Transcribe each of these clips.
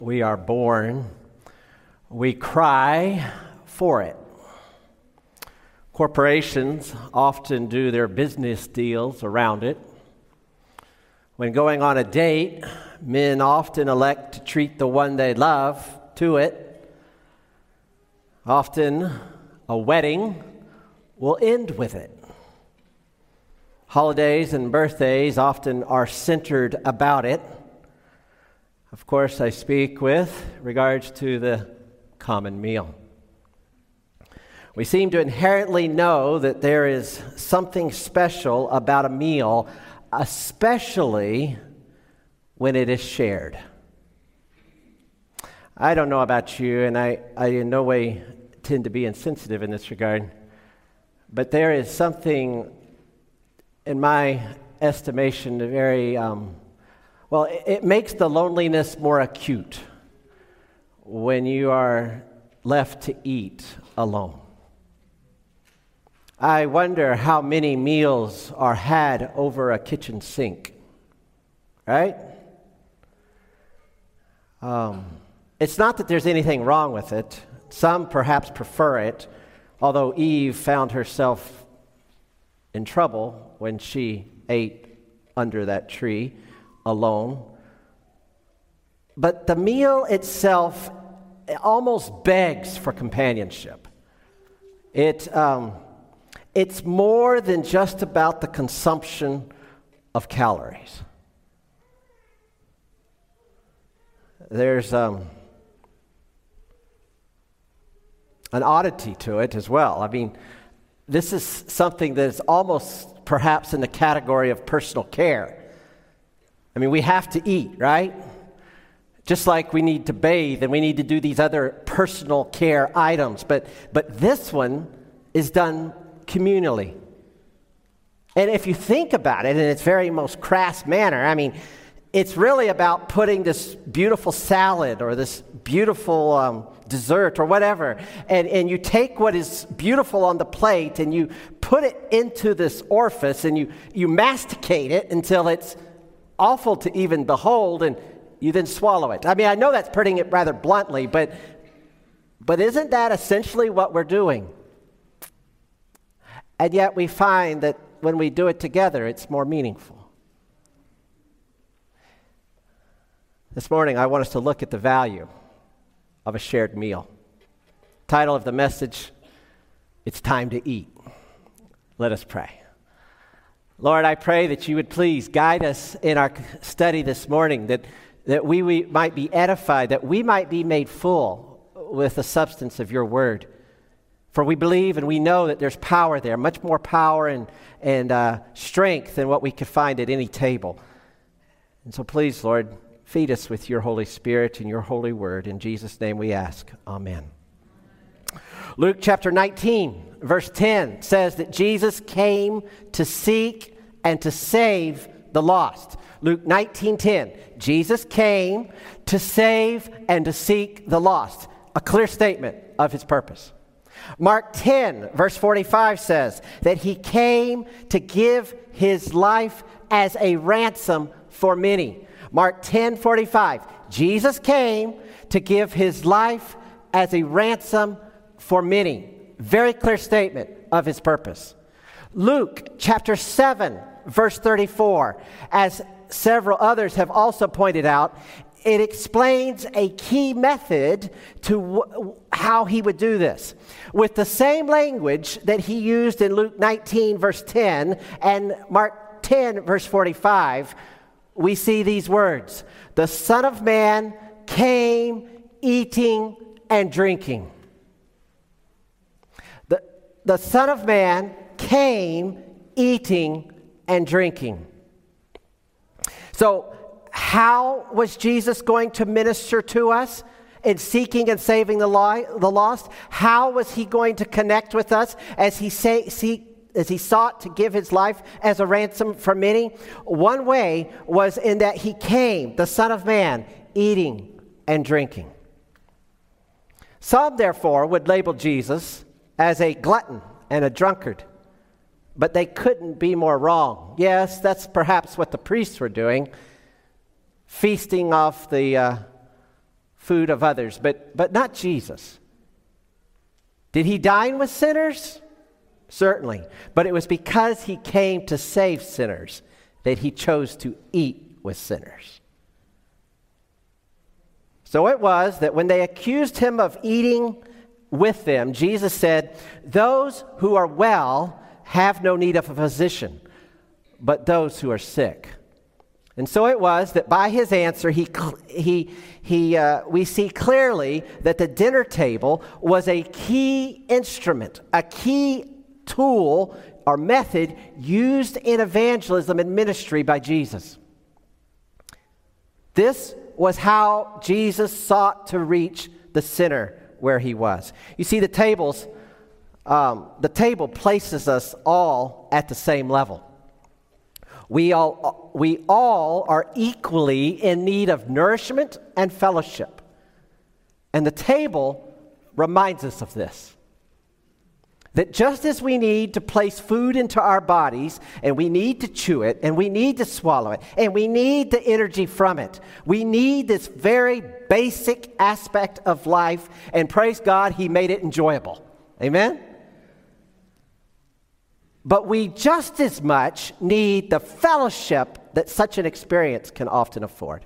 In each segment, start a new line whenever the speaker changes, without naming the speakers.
we are born, we cry for it. Corporations often do their business deals around it. When going on a date, men often elect to treat the one they love to it. Often, a wedding will end with it. Holidays and birthdays often are centered about it. Of course, I speak with regards to the common meal. We seem to inherently know that there is something special about a meal, especially when it is shared. I don't know about you, and I in no way tend to be insensitive in this regard, but there is something, in my estimation, very it makes the loneliness more acute when you are left to eat alone. I wonder how many meals are had over a kitchen sink, right? It's not that there's anything wrong with it. Some perhaps prefer it, although Eve found herself in trouble when she ate under that tree alone. But the meal itself almost begs for companionship. It's more than just about the consumption of calories. There's an oddity to it as well. I mean, this is something that is almost perhaps in the category of personal care. I mean, we have to eat, right? Just like we need to bathe and we need to do these other personal care items. But this one is done communally. And if you think about it in its very most crass manner, I mean, it's really about putting this beautiful salad or this beautiful dessert or whatever, and you take what is beautiful on the plate and you put it into this orifice and you masticate it until it's awful to even behold, and you then swallow it. I mean, I know that's putting it rather bluntly, but isn't that essentially what we're doing? And yet we find that when we do it together, it's more meaningful. This morning, I want us to look at the value of a shared meal. Title of the message, It's Time to Eat. Let us pray. Lord, I pray that you would please guide us in our study this morning, that we might be edified, that we might be made full with the substance of your word. For we believe and we know that there's power there, much more power and strength than what we could find at any table. And so please, Lord, feed us with your Holy Spirit and your holy word. In Jesus' name we ask. Amen. Luke chapter 19, verse 10 says that Jesus came to seek and to save the lost. Luke 19:10, Jesus came to save and to seek the lost. A clear statement of his purpose. Mark 10, verse 45 says that he came to give his life as a ransom for many. Mark 10:45, Jesus came to give his life as a ransom for many. Very clear statement of his purpose. Luke chapter 7, verse 34, as several others have also pointed out, it explains a key method to how he would do this. With the same language that he used in Luke 19, verse 10, and Mark 10, verse 45, we see these words: the Son of Man came eating and drinking. The Son of Man came eating and drinking. So, how was Jesus going to minister to us in seeking and saving the lost? How was he going to connect with us as he sought to give his life as a ransom for many? One way was in that he came, the Son of Man, eating and drinking. Some, therefore, would label Jesus as a glutton and a drunkard, but they couldn't be more wrong. Yes, that's perhaps what the priests were doing, feasting off the food of others, but not Jesus. Did he dine with sinners? Certainly. But it was because he came to save sinners that he chose to eat with sinners. So it was that when they accused him of eating with them, Jesus said, "Those who are well have no need of a physician, but those who are sick." And so it was that by his answer, we see clearly that the dinner table was a key instrument, a key tool or method used in evangelism and ministry by Jesus. This was how Jesus sought to reach the sinner where he was. You see, the table places us all at the same level. We all are equally in need of nourishment and fellowship. And the table reminds us of this. That just as we need to place food into our bodies, and we need to chew it, and we need to swallow it, and we need the energy from it, we need this very basic aspect of life, and praise God, he made it enjoyable. Amen? But we just as much need the fellowship that such an experience can often afford.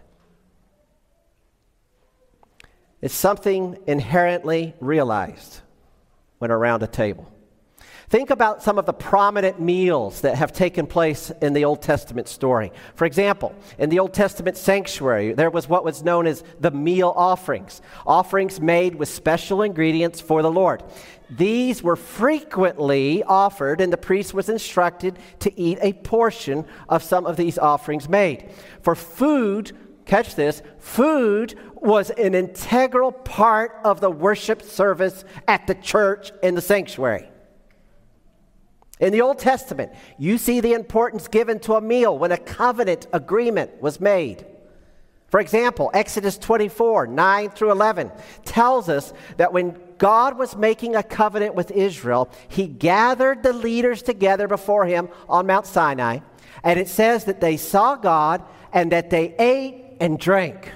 It's something inherently realized when around a table. Think about some of the prominent meals that have taken place in the Old Testament story. For example, in the Old Testament sanctuary, there was what was known as the meal offerings, offerings made with special ingredients for the Lord. These were frequently offered, and the priest was instructed to eat a portion of some of these offerings made. For food, catch this, food was an integral part of the worship service at the church in the sanctuary. In the Old Testament, you see the importance given to a meal when a covenant agreement was made. For example, Exodus 24, 9 through 11 tells us that when God was making a covenant with Israel, he gathered the leaders together before him on Mount Sinai, and it says that they saw God and that they ate and drank.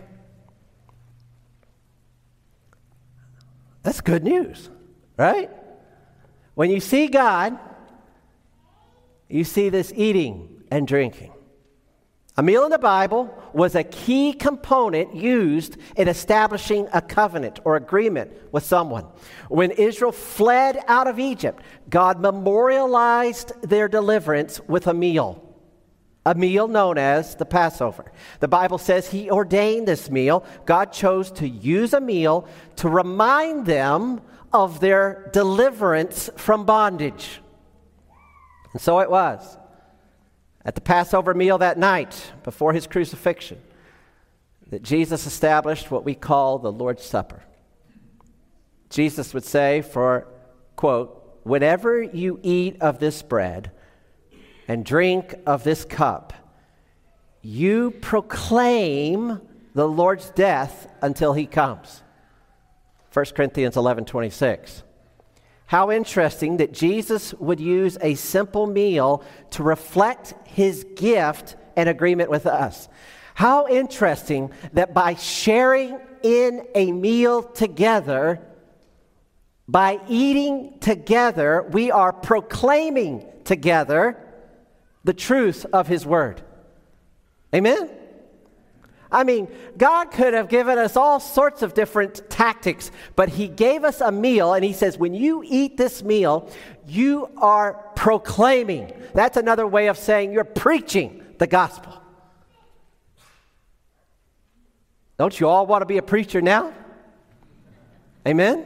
That's good news, right? When you see God, you see this eating and drinking. A meal in the Bible was a key component used in establishing a covenant or agreement with someone. When Israel fled out of Egypt, God memorialized their deliverance with a meal known as the Passover. The Bible says he ordained this meal. God chose to use a meal to remind them of their deliverance from bondage. And so it was. At the Passover meal that night, before his crucifixion, that Jesus established what we call the Lord's Supper. Jesus would say, for, quote, "Whenever you eat of this bread and drink of this cup, you proclaim the Lord's death until he comes." 1 Corinthians 11:26. How interesting that Jesus would use a simple meal to reflect his gift and agreement with us. How interesting that by sharing in a meal together, by eating together, we are proclaiming together the truth of his word. Amen? I mean, God could have given us all sorts of different tactics, but he gave us a meal, and he says, when you eat this meal, you are proclaiming. That's another way of saying you're preaching the gospel. Don't you all want to be a preacher now? Amen?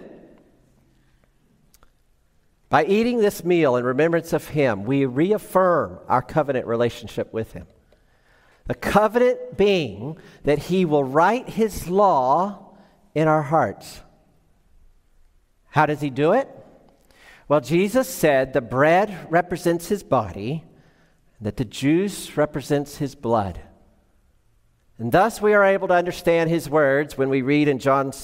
By eating this meal in remembrance of him, we reaffirm our covenant relationship with him. The covenant being that he will write his law in our hearts. How does he do it? Well, Jesus said the bread represents his body, that the juice represents his blood. And thus we are able to understand his words when we read in John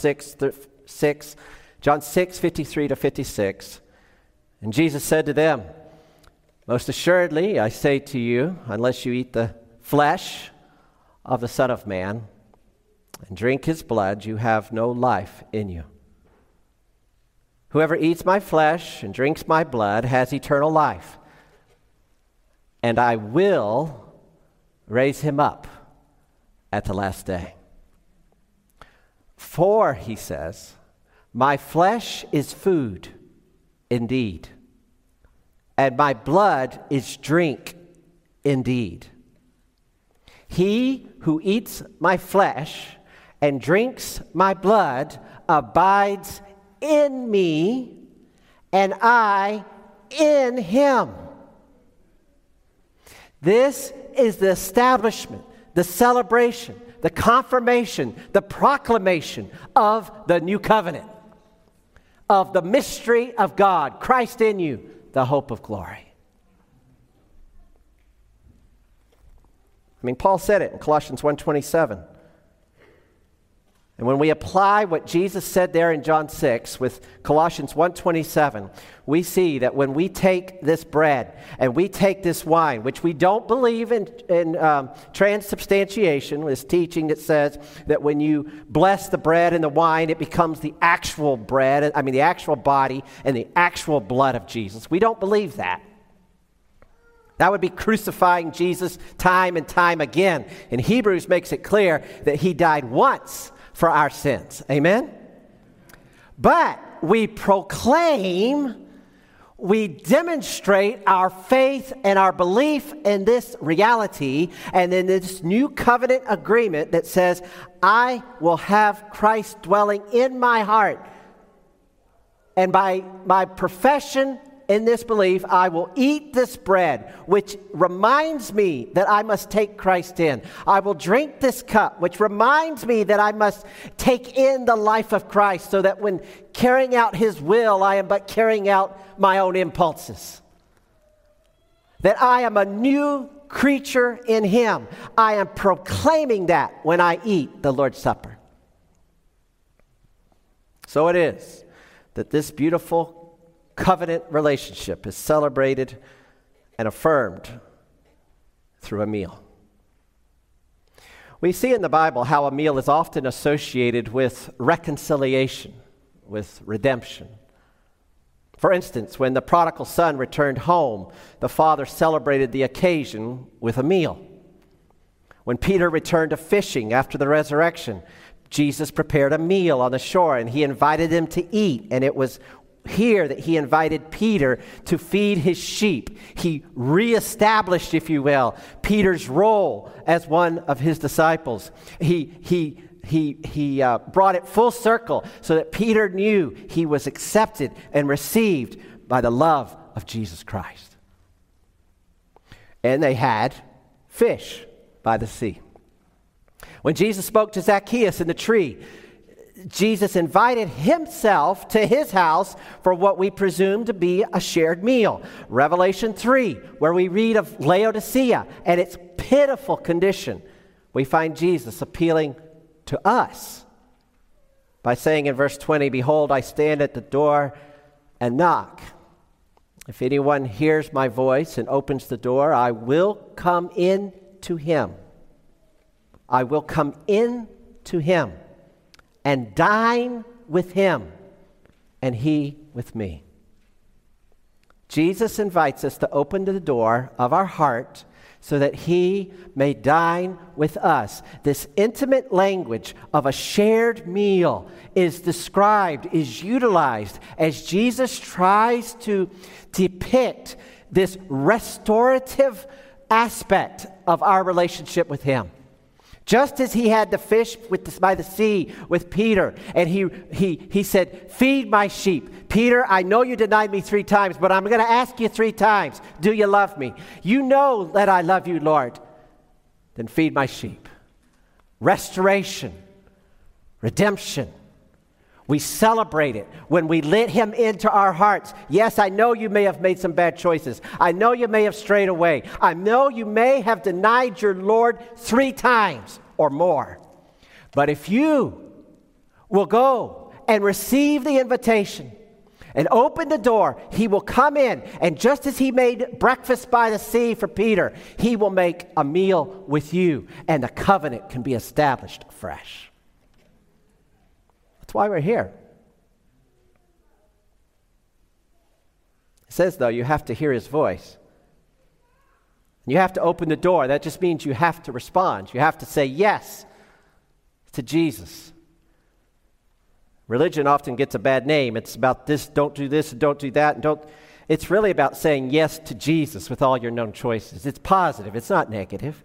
6:53 to 56. And Jesus said to them, "Most assuredly, I say to you, unless you eat the flesh of the Son of Man and drink his blood, you have no life in you. Whoever eats my flesh and drinks my blood has eternal life, and I will raise him up at the last day. For, he says, my flesh is food indeed, and my blood is drink indeed. He who eats my flesh and drinks my blood abides in me, and I in him. This is the establishment, the celebration, the confirmation, the proclamation of the new covenant, of the mystery of God, Christ in you, the hope of glory. Paul said it in Colossians 1:27. And when we apply what Jesus said there in John 6 with Colossians 1:27, we see that when we take this bread and we take this wine, which we don't believe in transubstantiation, this teaching that says that when you bless the bread and the wine, it becomes the actual bread, the actual body and the actual blood of Jesus. We don't believe that. That would be crucifying Jesus time and time again. And Hebrews makes it clear that he died once for our sins. Amen? But we proclaim, we demonstrate our faith and our belief in this reality and in this new covenant agreement that says, I will have Christ dwelling in my heart. And by my profession in this belief, I will eat this bread, which reminds me that I must take Christ in. I will drink this cup, which reminds me that I must take in the life of Christ, so that when carrying out his will, I am but carrying out my own impulses. That I am a new creature in him. I am proclaiming that when I eat the Lord's Supper. So it is that this beautiful covenant relationship is celebrated and affirmed through a meal. We see in the Bible how a meal is often associated with reconciliation, with redemption. For instance, when the prodigal son returned home, the father celebrated the occasion with a meal. When Peter returned to fishing after the resurrection, Jesus prepared a meal on the shore and he invited them to eat, and it was here that he invited Peter to feed his sheep. He reestablished, if you will, Peter's role as one of his disciples. He brought it full circle so that Peter knew he was accepted and received by the love of Jesus Christ. And they had fish by the sea. When Jesus spoke to Zacchaeus in the tree, Jesus invited himself to his house for what we presume to be a shared meal. Revelation 3, where we read of Laodicea and its pitiful condition, we find Jesus appealing to us by saying in verse 20, "Behold, I stand at the door and knock. If anyone hears my voice and opens the door, I will come in to him. I will come in to him and dine with him, and he with me." Jesus invites us to open the door of our heart so that he may dine with us. This intimate language of a shared meal is described, is utilized as Jesus tries to depict this restorative aspect of our relationship with him. Just as he had the fish by the sea with Peter, and he said, "Feed my sheep." "Peter, I know you denied me 3 times, but I'm going to ask you 3 times. Do you love me?" "You know that I love you, Lord." "Then feed my sheep." Restoration, redemption. We celebrate it when we let him into our hearts. Yes, I know you may have made some bad choices. I know you may have strayed away. I know you may have denied your Lord 3 times or more. But if you will go and receive the invitation and open the door, he will come in. And just as he made breakfast by the sea for Peter, he will make a meal with you, and the covenant can be established afresh. That's why we're here. It says, though, you have to hear his voice. You have to open the door. That just means you have to respond. You have to say yes to Jesus. Religion often gets a bad name. It's about this, don't do this, and don't do that, and don't. It's really about saying yes to Jesus with all your known choices. It's positive. It's not negative.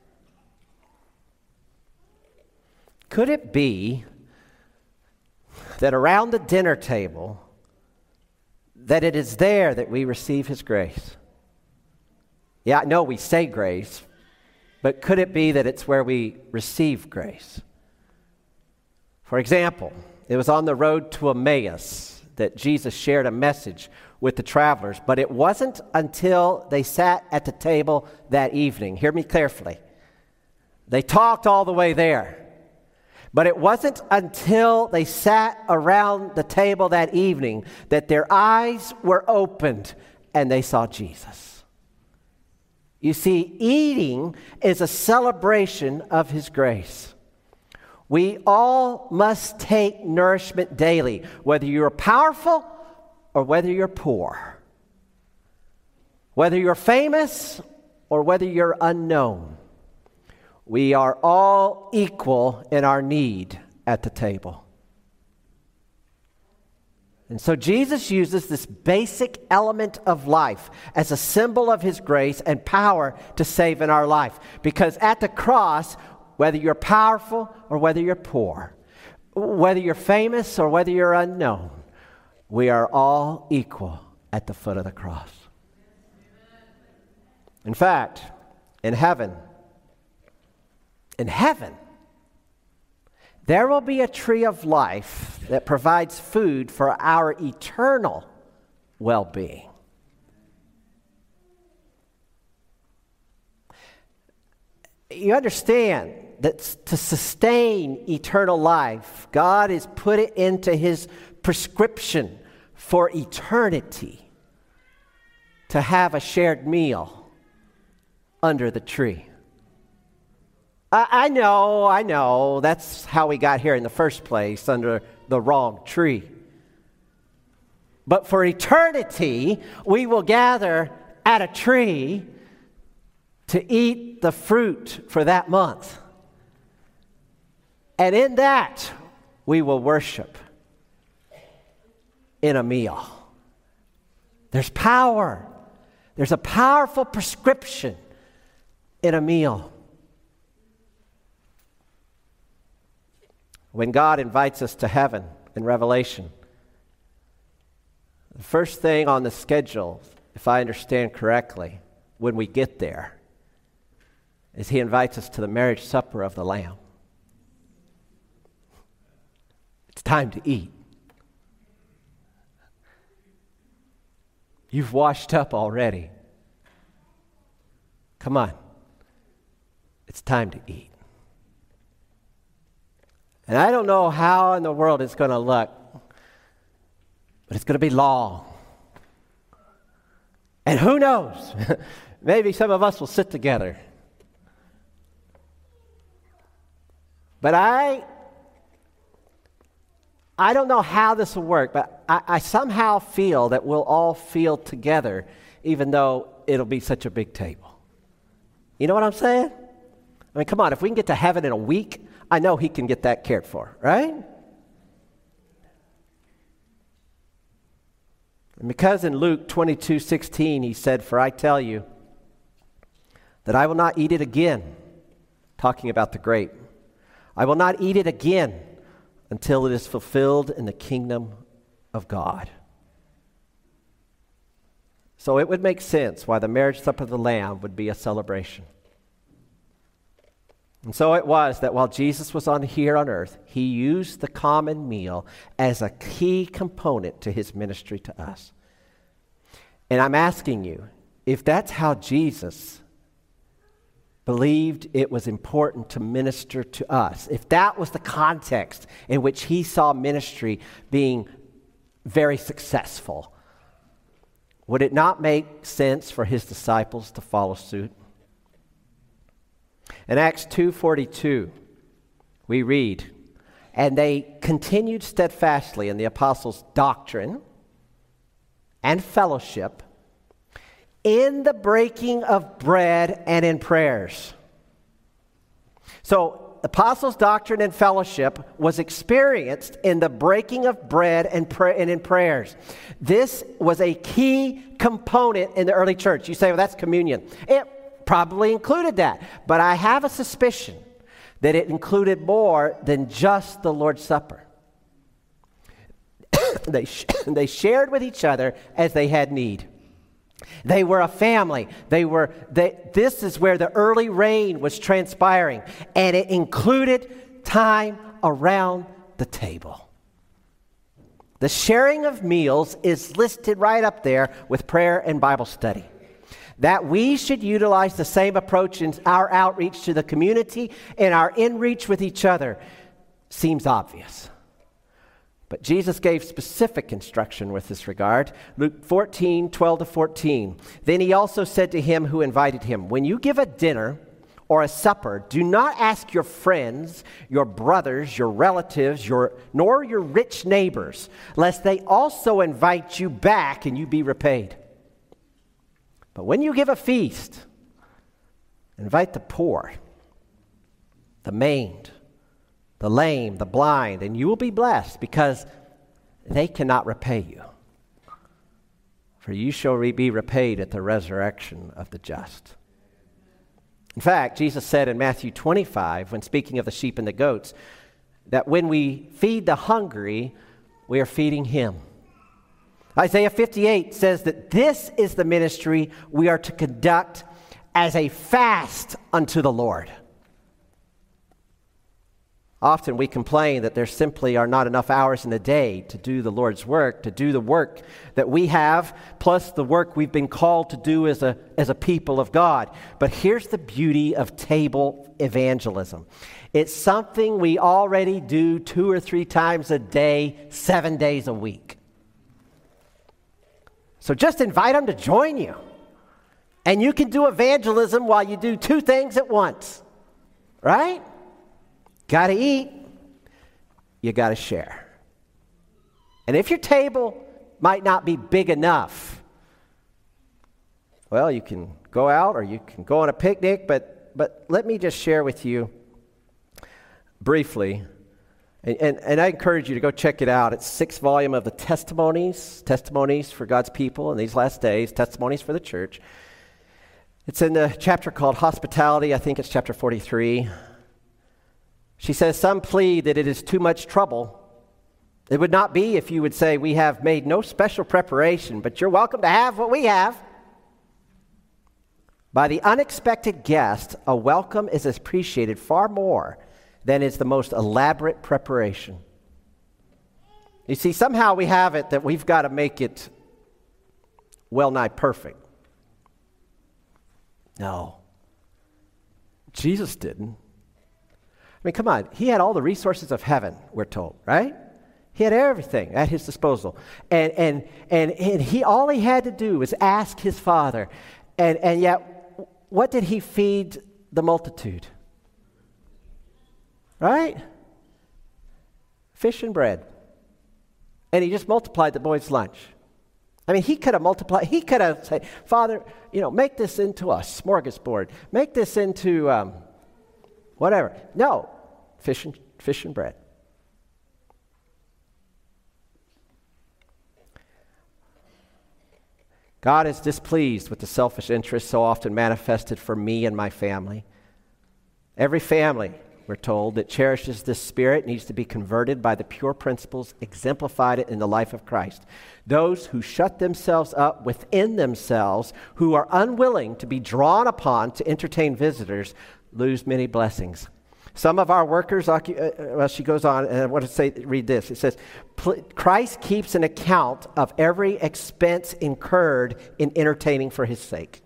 Could it be that around the dinner table, that it is there that we receive his grace? Yeah, I know we say grace, but could it be that it's where we receive grace? For example, it was on the road to Emmaus that Jesus shared a message with the travelers, but it wasn't until they sat at the table that evening. Hear me carefully. They talked all the way there, but it wasn't until they sat around the table that evening that their eyes were opened and they saw Jesus. You see, eating is a celebration of his grace. We all must take nourishment daily, whether you're powerful or whether you're poor, whether you're famous or whether you're unknown. We are all equal in our need at the table. And so Jesus uses this basic element of life as a symbol of his grace and power to save in our life. Because at the cross, whether you're powerful or whether you're poor, whether you're famous or whether you're unknown, we are all equal at the foot of the cross. In fact, in heaven, there will be a tree of life that provides food for our eternal well-being. You understand that to sustain eternal life, God has put it into his prescription for eternity to have a shared meal under the tree. I know, that's how we got here in the first place, under the wrong tree. But for eternity, we will gather at a tree to eat the fruit for that month. And in that, we will worship in a meal. There's power. There's a powerful prescription in a meal. When God invites us to heaven in Revelation, the first thing on the schedule, if I understand correctly, when we get there, is he invites us to the marriage supper of the Lamb. It's time to eat. You've washed up already. Come on. It's time to eat. And I don't know how in the world it's going to look, but it's going to be long. And who knows? Maybe some of us will sit together. But I don't know how this will work, but I somehow feel that we'll all feel together, even though it'll be such a big table. You know what I'm saying? I mean, come on, if we can get to heaven in a week, I know he can get that cared for, right? And because in Luke 22:16 he said, "For I tell you that I will not eat it again," talking about the grape, "I will not eat it again until it is fulfilled in the kingdom of God." So it would make sense why the marriage supper of the Lamb would be a celebration. And so it was that while Jesus was here on earth, he used the common meal as a key component to his ministry to us. And I'm asking you, if that's how Jesus believed it was important to minister to us, if that was the context in which he saw ministry being very successful, would it not make sense for his disciples to follow suit? In Acts 2:42, we read, And they continued steadfastly in the apostles' doctrine and fellowship, in the breaking of bread and in prayers. So, apostles' doctrine and fellowship was experienced in the breaking of bread and in prayers. This was a key component in the early church. You say, well, that's communion. It probably included that. But I have a suspicion that it included more than just the Lord's Supper. They shared with each other as they had need. They were a family. This is where the early reign was transpiring, and it included time around the table. The sharing of meals is listed right up there with prayer and Bible study. That we should utilize the same approach in our outreach to the community and our in-reach with each other seems obvious. But Jesus gave specific instruction with this regard. Luke 14:12-14. Then he also said to him who invited him, when you give a dinner or a supper, do not ask your friends, your brothers, your relatives, nor your rich neighbors, lest they also invite you back and you be repaid. But when you give a feast, invite the poor, the maimed, the lame, the blind, and you will be blessed, because they cannot repay you. For you shall be repaid at the resurrection of the just. In fact, Jesus said in Matthew 25, when speaking of the sheep and the goats, that when we feed the hungry, we are feeding him. Isaiah 58 says that this is the ministry we are to conduct as a fast unto the Lord. Often we complain that there simply are not enough hours in the day to do the Lord's work, to do the work that we have, plus the work we've been called to do as a people of God. But here's the beauty of table evangelism. It's something we already do 2 or 3 times a day, 7 days a week. So just invite them to join you. And you can do evangelism while you do 2 things at once. Right? Got to eat. You got to share. And if your table might not be big enough, well, you can go out or you can go on a picnic, but let me just share with you briefly. And I encourage you to go check it out. It's 6th volume of the Testimonies for God's People in These Last Days, Testimonies for the Church. It's in the chapter called Hospitality. I think it's chapter 43. She says, some plead that it is too much trouble. It would not be if you would say, we have made no special preparation, but you're welcome to have what we have. By the unexpected guest, a welcome is appreciated far more than is the most elaborate preparation. You see, somehow we have it that we've got to make it well nigh perfect. No. Jesus didn't. I mean, come on. He had all the resources of heaven, we're told, right? He had everything at his disposal. And he all he had to do was ask his Father. And yet, what did he feed the multitude? Right? Fish and bread. And he just multiplied the boys' lunch. I mean, he could have multiplied. He could have said, Father, make this into a smorgasbord. Make this into whatever. No, fish and bread. God is displeased with the selfish interest so often manifested for me and my family. Every family, we're told, that cherishes this spirit needs to be converted by the pure principles exemplified in the life of Christ. Those who shut themselves up within themselves, who are unwilling to be drawn upon to entertain visitors, lose many blessings. Some of our workers, she goes on, and I want to read this. It says, Christ keeps an account of every expense incurred in entertaining for his sake.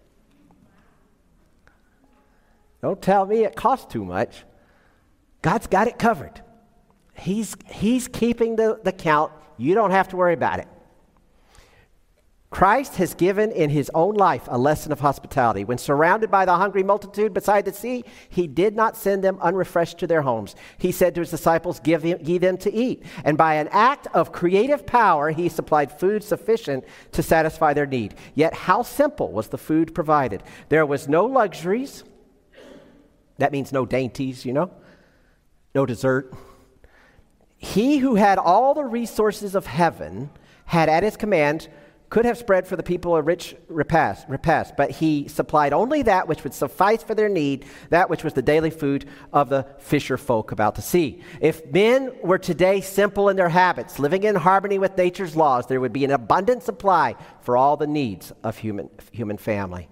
Don't tell me it costs too much. God's got it covered. He's keeping the count. You don't have to worry about it. Christ has given in his own life a lesson of hospitality. When surrounded by the hungry multitude beside the sea, he did not send them unrefreshed to their homes. He said to his disciples, "Give ye them to eat." And by an act of creative power, he supplied food sufficient to satisfy their need. Yet how simple was the food provided? There was no luxuries. That means no dainties, no dessert. He who had all the resources of heaven had at his command could have spread for the people a rich repast, but he supplied only that which would suffice for their need, that which was the daily food of the fisher folk about the sea. If men were today simple in their habits, living in harmony with nature's laws, there would be an abundant supply for all the needs of human family.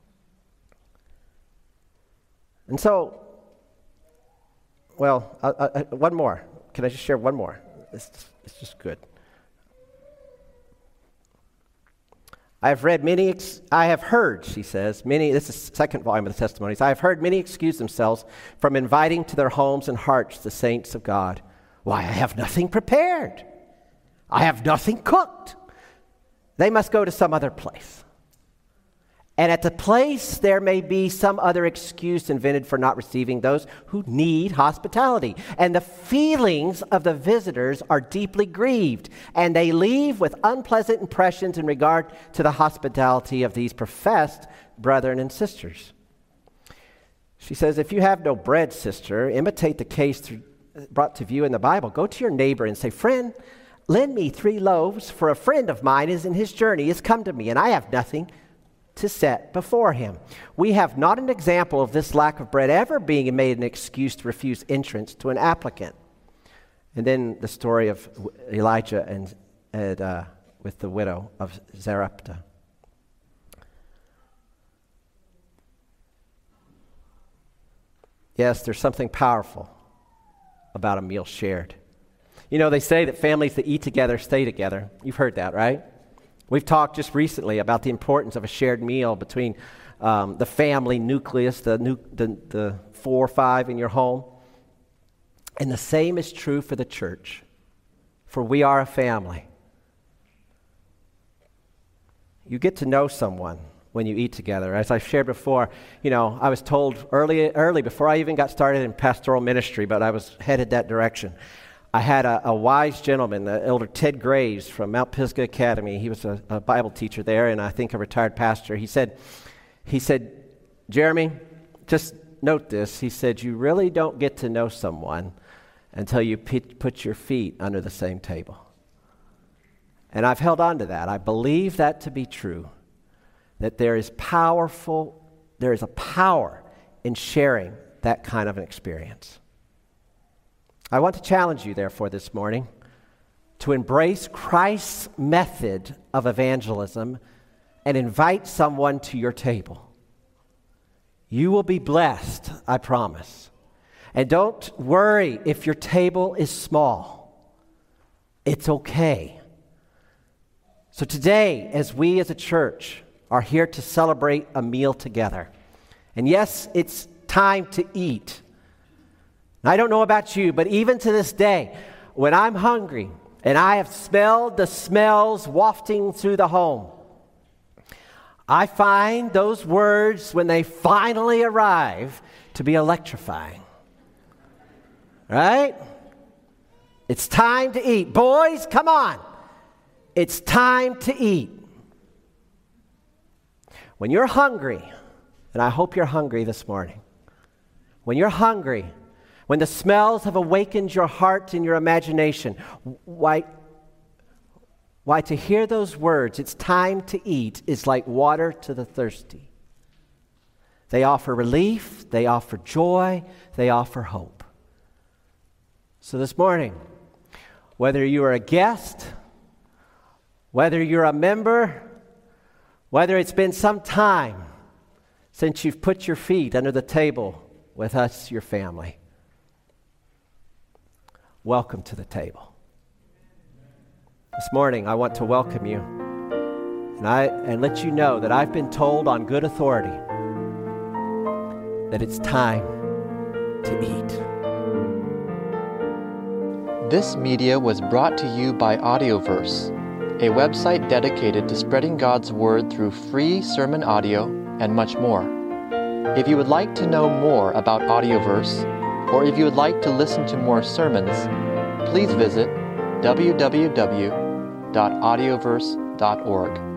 And so, one more. Can I just share one more? It's just good. I have heard, she says, this is the second volume of the testimonies, I have heard many excuse themselves from inviting to their homes and hearts the saints of God. Why, I have nothing prepared. I have nothing cooked. They must go to some other place. And at the place, there may be some other excuse invented for not receiving those who need hospitality. And the feelings of the visitors are deeply grieved, and they leave with unpleasant impressions in regard to the hospitality of these professed brethren and sisters. She says, if you have no bread, sister, imitate the case brought to view in the Bible. Go to your neighbor and say, "Friend, lend me 3 loaves, for a friend of mine is in his journey, has come to me, and I have nothing to set before him." We have not an example of this lack of bread ever being made an excuse to refuse entrance to an applicant. And then the story of Elijah and with the widow of Zarephath. Yes, there's something powerful about a meal shared. They say that families that eat together stay together. You've heard that, right? We've talked just recently about the importance of a shared meal between the family nucleus, the 4 or 5 in your home. And the same is true for the church, for we are a family. You get to know someone when you eat together. As I've shared before, I was told early before I even got started in pastoral ministry, but I was headed that direction. I had a wise gentleman, Elder Ted Graves from Mount Pisgah Academy. He was a Bible teacher there, and I think a retired pastor. He said, "Jeremy, just note this." He said, "You really don't get to know someone until you put your feet under the same table." And I've held on to that. I believe that to be true, that there is a power in sharing that kind of an experience. I want to challenge you, therefore, this morning to embrace Christ's method of evangelism and invite someone to your table. You will be blessed, I promise. And don't worry if your table is small. It's okay. So today, as we as a church are here to celebrate a meal together, and yes, it's time to eat. I don't know about you, but even to this day, when I'm hungry and I have smelled the smells wafting through the home, I find those words, when they finally arrive, to be electrifying. Right? It's time to eat. Boys, come on. It's time to eat. When you're hungry, and I hope you're hungry this morning, when you're hungry, when the smells have awakened your heart and your imagination, why to hear those words, "It's time to eat," is like water to the thirsty. They offer relief, they offer joy, they offer hope. So this morning, whether you are a guest, whether you're a member, whether it's been some time since you've put your feet under the table with us, your family, welcome to the table. This morning, I want to welcome you and let you know that I've been told on good authority that it's time to eat.
This media was brought to you by Audioverse, a website dedicated to spreading God's Word through free sermon audio and much more. If you would like to know more about Audioverse, or if you would like to listen to more sermons, please visit www.audioverse.org.